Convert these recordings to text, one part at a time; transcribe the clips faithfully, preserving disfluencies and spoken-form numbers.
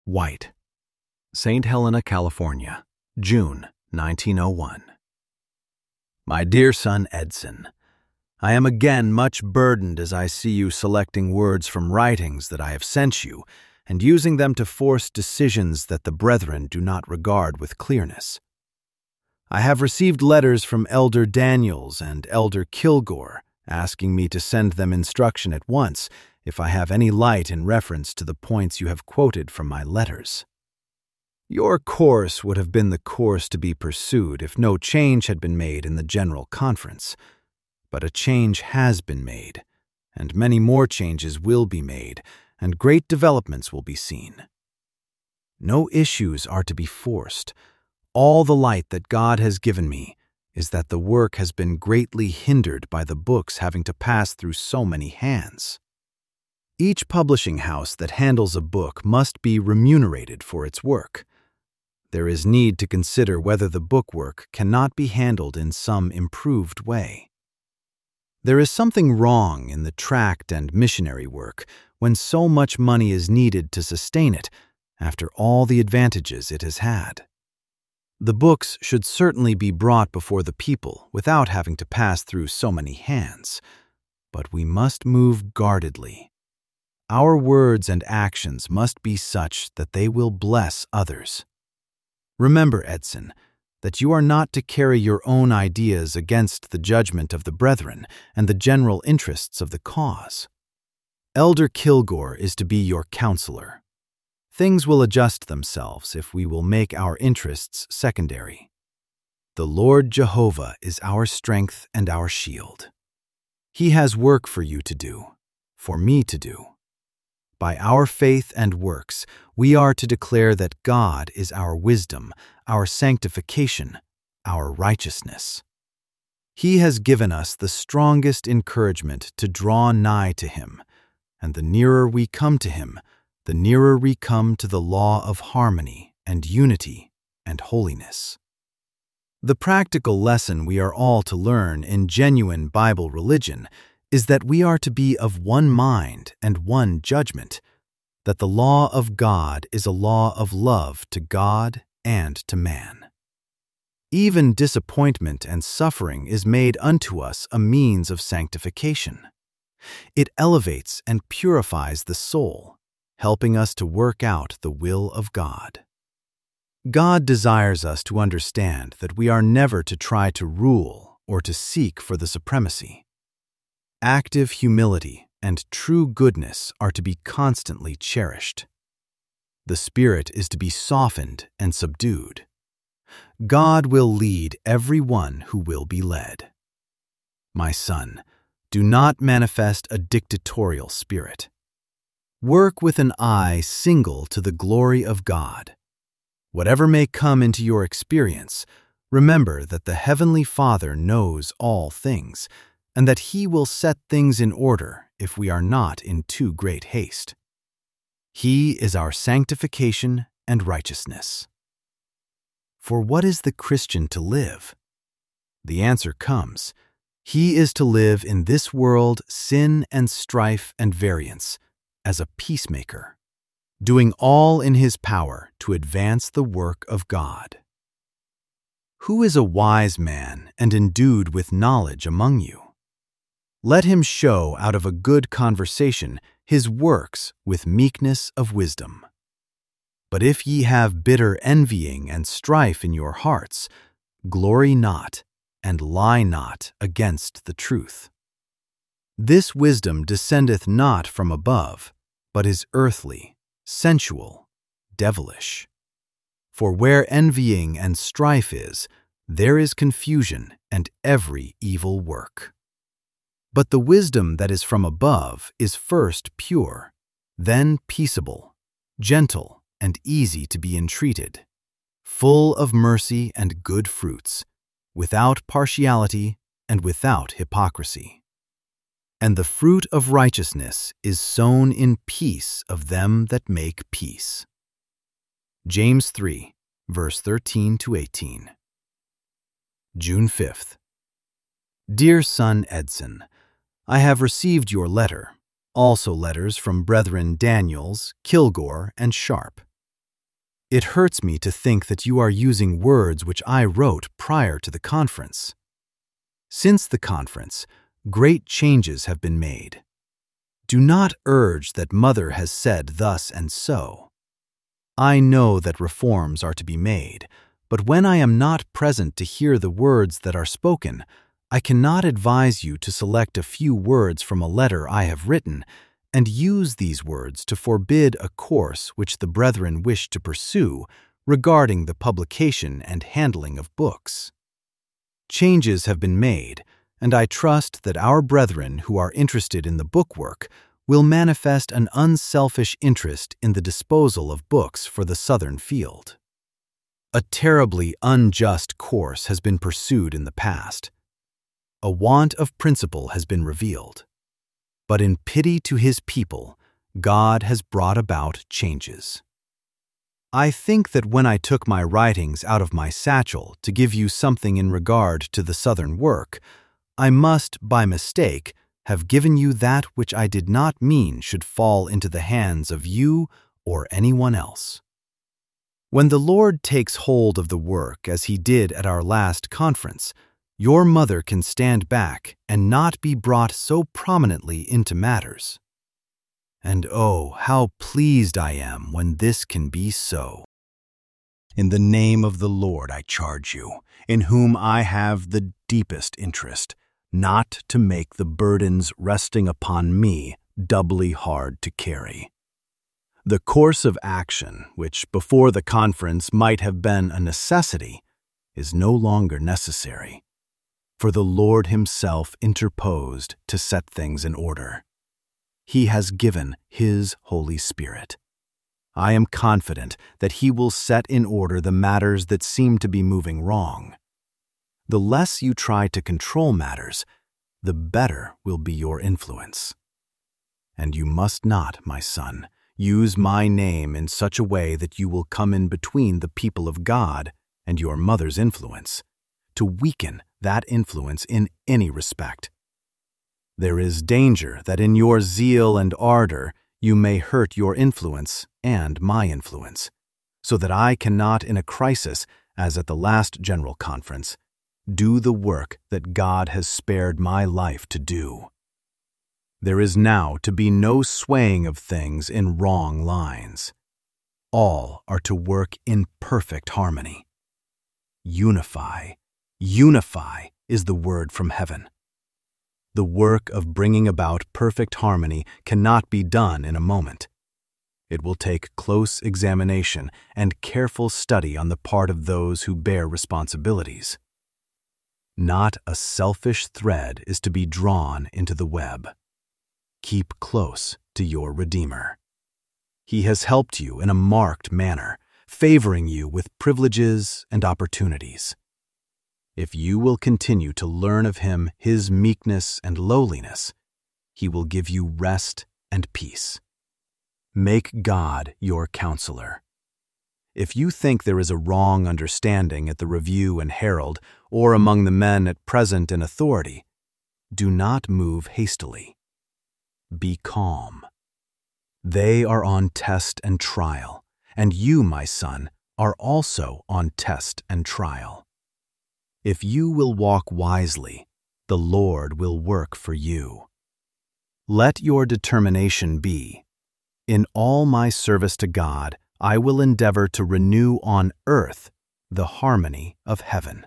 White, Saint Helena, California, June nineteen oh one. My dear son Edson, I am again much burdened as I see you selecting words from writings that I have sent you and using them to force decisions that the brethren do not regard with clearness. I have received letters from Elder Daniels and Elder Kilgore asking me to send them instruction at once if I have any light in reference to the points you have quoted from my letters. Your course would have been the course to be pursued if no change had been made in the General Conference, but a change has been made, and many more changes will be made, and great developments will be seen. No issues are to be forced. All the light that God has given me is that the work has been greatly hindered by the books having to pass through so many hands. Each publishing house that handles a book must be remunerated for its work. There is need to consider whether the bookwork cannot be handled in some improved way. There is something wrong in the tract and missionary work when so much money is needed to sustain it after all the advantages it has had. The books should certainly be brought before the people without having to pass through so many hands, but we must move guardedly. Our words and actions must be such that they will bless others. Remember, Edson, that you are not to carry your own ideas against the judgment of the brethren and the general interests of the cause. Elder Kilgore is to be your counselor. Things will adjust themselves if we will make our interests secondary. The Lord Jehovah is our strength and our shield. He has work for you to do, for me to do. By our faith and works, we are to declare that God is our wisdom, our sanctification, our righteousness. He has given us the strongest encouragement to draw nigh to Him, and the nearer we come to Him, the nearer we come to the law of harmony and unity and holiness. The practical lesson we are all to learn in genuine Bible religion is that we are to be of one mind and one judgment, that the law of God is a law of love to God and to man. Even disappointment and suffering is made unto us a means of sanctification. It elevates and purifies the soul, helping us to work out the will of God. God desires us to understand that we are never to try to rule or to seek for the supremacy. Active humility and true goodness are to be constantly cherished. The spirit is to be softened and subdued. God will lead every one who will be led. My son, do not manifest a dictatorial spirit. Work with an eye single to the glory of God. Whatever may come into your experience, remember that the Heavenly Father knows all things, and that He will set things in order if we are not in too great haste. He is our sanctification and righteousness. For what is the Christian to live? The answer comes. He is to live in this world sin and strife and variance as a peacemaker, doing all in his power to advance the work of God. Who is a wise man and endued with knowledge among you? Let him show out of a good conversation his works with meekness of wisdom. But if ye have bitter envying and strife in your hearts, glory not, and lie not against the truth. This wisdom descendeth not from above, but is earthly, sensual, devilish. For where envying and strife is, there is confusion and every evil work. But the wisdom that is from above is first pure, then peaceable, gentle, and easy to be entreated, full of mercy and good fruits, without partiality and without hypocrisy. And the fruit of righteousness is sown in peace of them that make peace. James three, verse thirteen to eighteen. June fifth. Dear son Edson, I have received your letter, also letters from Brethren Daniels, Kilgore, and Sharp. It hurts me to think that you are using words which I wrote prior to the conference. Since the conference, great changes have been made. Do not urge that Mother has said thus and so. I know that reforms are to be made, but when I am not present to hear the words that are spoken, I cannot advise you to select a few words from a letter I have written and use these words to forbid a course which the brethren wish to pursue regarding the publication and handling of books. Changes have been made, and I trust that our brethren who are interested in the bookwork will manifest an unselfish interest in the disposal of books for the Southern field. A terribly unjust course has been pursued in the past. A want of principle has been revealed. But in pity to his people, God has brought about changes. I think that when I took my writings out of my satchel to give you something in regard to the Southern work, I must, by mistake, have given you that which I did not mean should fall into the hands of you or anyone else. When the Lord takes hold of the work as he did at our last conference, your mother can stand back and not be brought so prominently into matters. And oh, how pleased I am when this can be so. In the name of the Lord I charge you, in whom I have the deepest interest, not to make the burdens resting upon me doubly hard to carry. The course of action, which before the conference might have been a necessity, is no longer necessary, for the Lord himself interposed to set things in order. He has given his Holy Spirit. I am confident that he will set in order the matters that seem to be moving wrong. The less you try to control matters, the better will be your influence. And you must not, my son, use my name in such a way that you will come in between the people of God and your mother's influence, to weaken that influence in any respect. There is danger that in your zeal and ardor you may hurt your influence and my influence, so that I cannot in a crisis, as at the last General Conference, do the work that God has spared my life to do. There is now to be no swaying of things in wrong lines. All are to work in perfect harmony. Unify, unify is the word from heaven. The work of bringing about perfect harmony cannot be done in a moment. It will take close examination and careful study on the part of those who bear responsibilities. Not a selfish thread is to be drawn into the web. Keep close to your Redeemer. He has helped you in a marked manner, favoring you with privileges and opportunities. If you will continue to learn of him his meekness and lowliness, he will give you rest and peace. Make God your counselor. If you think there is a wrong understanding at the Review and Herald or among the men at present in authority, do not move hastily. Be calm. They are on test and trial, and you, my son, are also on test and trial. If you will walk wisely, the Lord will work for you. Let your determination be, in all my service to God, I will endeavor to renew on earth the harmony of heaven.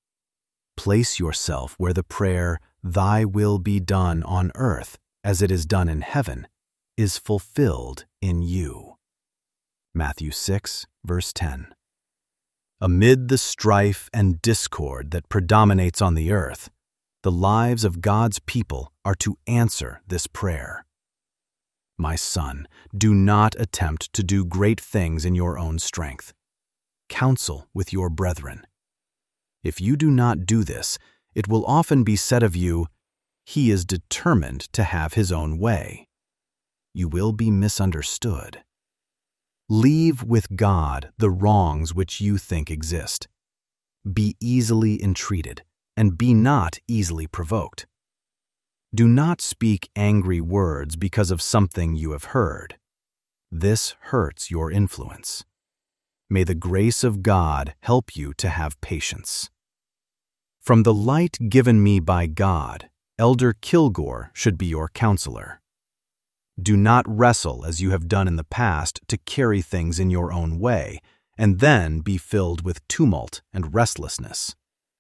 Place yourself where the prayer, "Thy will be done on earth as it is done in heaven," is fulfilled in you. Matthew six, verse ten. Amid the strife and discord that predominates on the earth, the lives of God's people are to answer this prayer. My son, do not attempt to do great things in your own strength. Counsel with your brethren. If you do not do this, it will often be said of you, "He is determined to have his own way." You will be misunderstood. Leave with God the wrongs which you think exist. Be easily entreated, and be not easily provoked. Do not speak angry words because of something you have heard. This hurts your influence. May the grace of God help you to have patience. From the light given me by God, Elder Kilgore should be your counselor. Do not wrestle as you have done in the past to carry things in your own way, and then be filled with tumult and restlessness.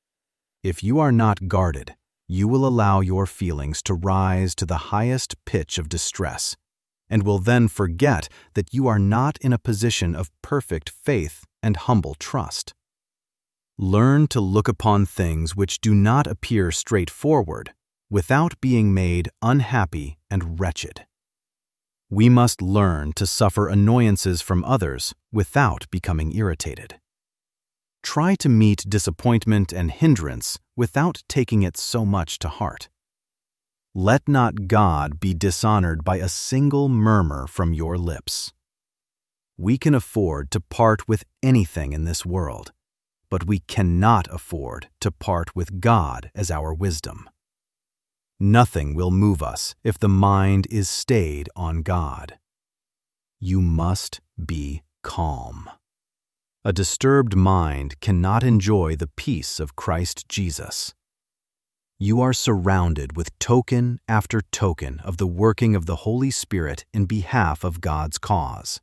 If you are not guarded, you will allow your feelings to rise to the highest pitch of distress, and will then forget that you are not in a position of perfect faith and humble trust. Learn to look upon things which do not appear straightforward without being made unhappy and wretched. We must learn to suffer annoyances from others without becoming irritated. Try to meet disappointment and hindrance without taking it so much to heart. Let not God be dishonored by a single murmur from your lips. We can afford to part with anything in this world, but we cannot afford to part with God as our wisdom. Nothing will move us if the mind is stayed on God. You must be calm. A disturbed mind cannot enjoy the peace of Christ Jesus. You are surrounded with token after token of the working of the Holy Spirit in behalf of God's cause.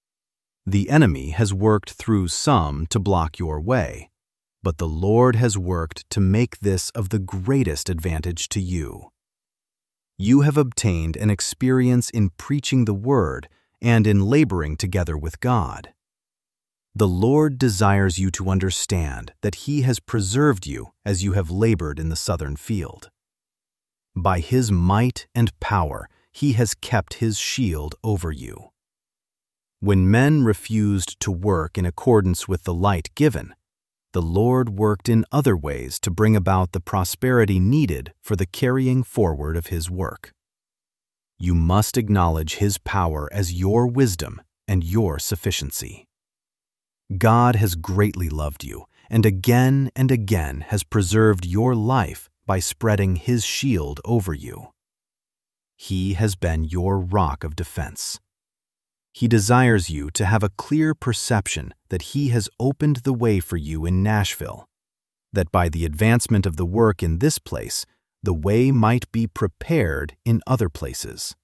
The enemy has worked through some to block your way, but the Lord has worked to make this of the greatest advantage to you. You have obtained an experience in preaching the Word and in laboring together with God. The Lord desires you to understand that He has preserved you as you have labored in the southern field. By His might and power, He has kept His shield over you. When men refused to work in accordance with the light given, the Lord worked in other ways to bring about the prosperity needed for the carrying forward of His work. You must acknowledge His power as your wisdom and your sufficiency. God has greatly loved you, and again and again has preserved your life by spreading His shield over you. He has been your rock of defense. He desires you to have a clear perception that He has opened the way for you in Nashville, that by the advancement of the work in this place, the way might be prepared in other places.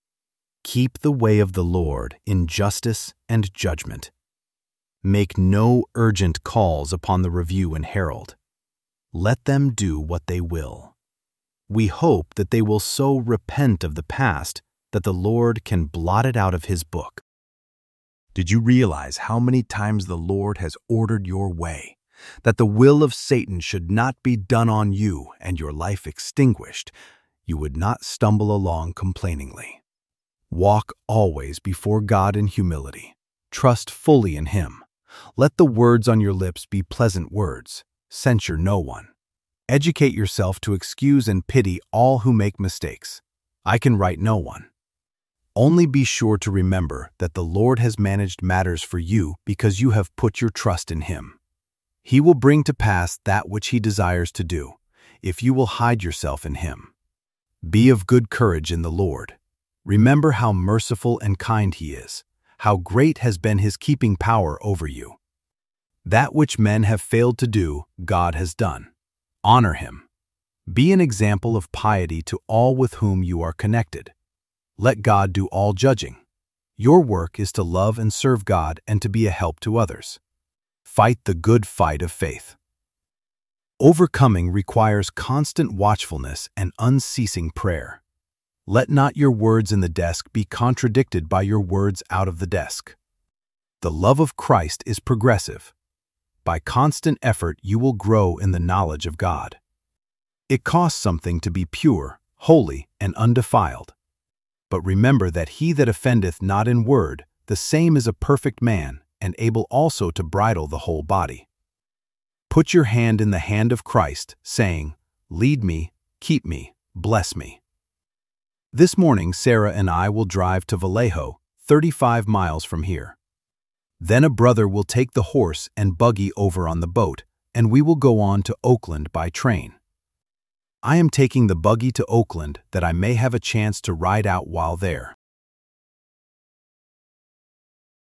Keep the way of the Lord in justice and judgment. Make no urgent calls upon the Review and Herald. Let them do what they will. We hope that they will so repent of the past that the Lord can blot it out of His book. Did you realize how many times the Lord has ordered your way, that the will of Satan should not be done on you and your life extinguished, you would not stumble along complainingly. Walk always before God in humility. Trust fully in Him. Let the words on your lips be pleasant words. Censure no one. Educate yourself to excuse and pity all who make mistakes. I can right no one. Only be sure to remember that the Lord has managed matters for you because you have put your trust in Him. He will bring to pass that which He desires to do, if you will hide yourself in Him. Be of good courage in the Lord. Remember how merciful and kind He is, how great has been His keeping power over you. That which men have failed to do, God has done. Honor Him. Be an example of piety to all with whom you are connected. Let God do all judging. Your work is to love and serve God and to be a help to others. Fight the good fight of faith. Overcoming requires constant watchfulness and unceasing prayer. Let not your words in the desk be contradicted by your words out of the desk. The love of Christ is progressive. By constant effort you will grow in the knowledge of God. It costs something to be pure, holy, and undefiled. But remember that he that offendeth not in word, the same is a perfect man, and able also to bridle the whole body. Put your hand in the hand of Christ, saying, Lead me, keep me, bless me. This morning Sarah and I will drive to Vallejo, thirty-five miles from here. Then a brother will take the horse and buggy over on the boat, and we will go on to Oakland by train. I am taking the buggy to Oakland that I may have a chance to ride out while there.